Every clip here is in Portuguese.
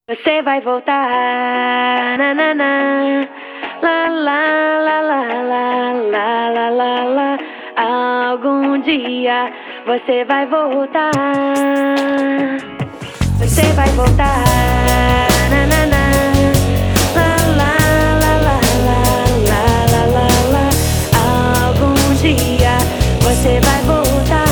Você vai voltar, na na na, lá lá lá lá lá lá lá lá lá. Algum dia você vai voltar. Você vai voltar, na na na, lá lá lá lá lá lá lá lá lá. Algum dia você vai voltar.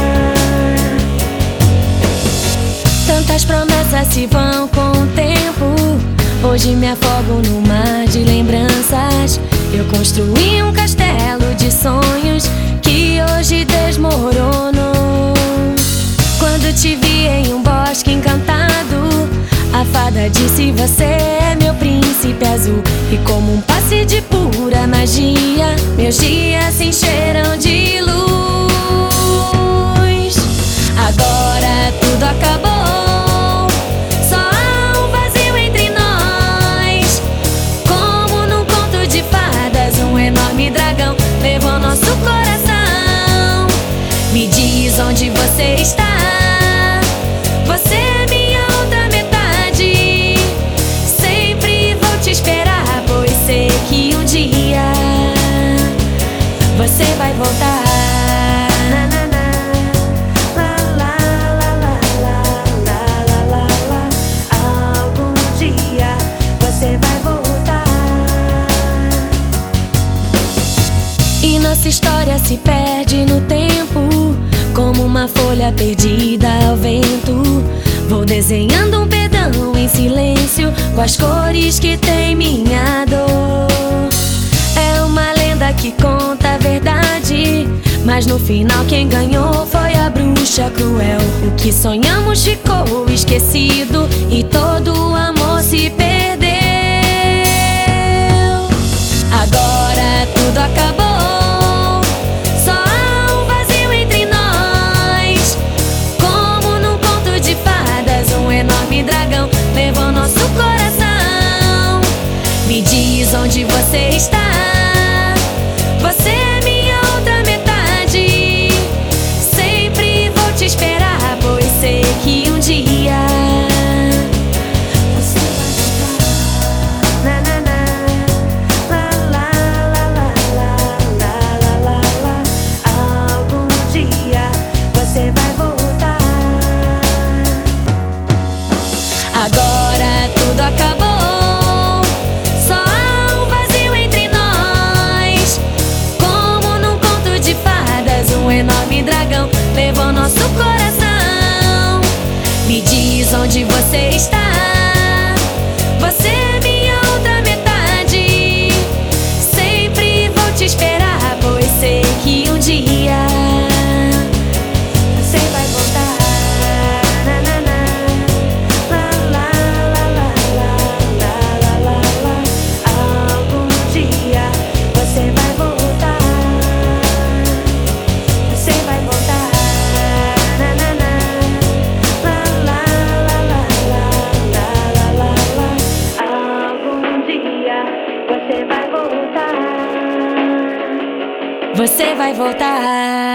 Tantas promessas se vão com o tempo. Hoje me afogo no mar de lembranças. Eu construí um castelo de sonhos que hoje desmoronou. Quando te vi em um bosque encantado, a fada disse: você é meu príncipe azul. E como um passe de pura magia, meus dias se encheram de luz. Agora tudo acabou, só há um vazio entre nós. Como num conto de fadas, um enorme dragão levou nosso coração. Me diz onde você está. Você é minha outra metade. Sempre vou te esperar, pois sei que um dia você vai voltar. Na, na, na. Lá, lá, lá, lá, lá, lá, lá, lá. Algum dia você vai voltar. E nossa história se perde no tempo, como uma folha perdida ao vento. Vou desenhando um perdão em silêncio, com as cores que tem minha dor. É uma lenda que conta a verdade, mas no final quem ganhou foi a bruxa cruel. O que sonhamos ficou esquecido e todo o amor se perdeu. Agora tudo acabou, só há um vazio entre nós. Como num conto de fadas, um enorme dragão levou nosso coração. Me diz onde você está. Você é minha outra metade. Sempre vou te esperar, pois sei que um dia você vai voltar. Na, na, na. Lá, lá, lá, lá, lá, lá, lá, lá. Algum dia você vai voltar. Agora tudo acabou, só há um vazio entre nós. Como num conto de fadas, um enorme dragão levou nosso coração. Me diz onde você está. Você é minha outra metade. Sempre vou te esperar, pois sei que um dia você vai voltar. Na, na, na. Lá, lá, lá, lá, lá, lá, lá, lá. Algum dia você vai voltar. Você vai voltar. Na, na, na. Lá, lá, lá, lá, lá, lá, lá, lá. Algum dia você vai voltar. Você vai voltar.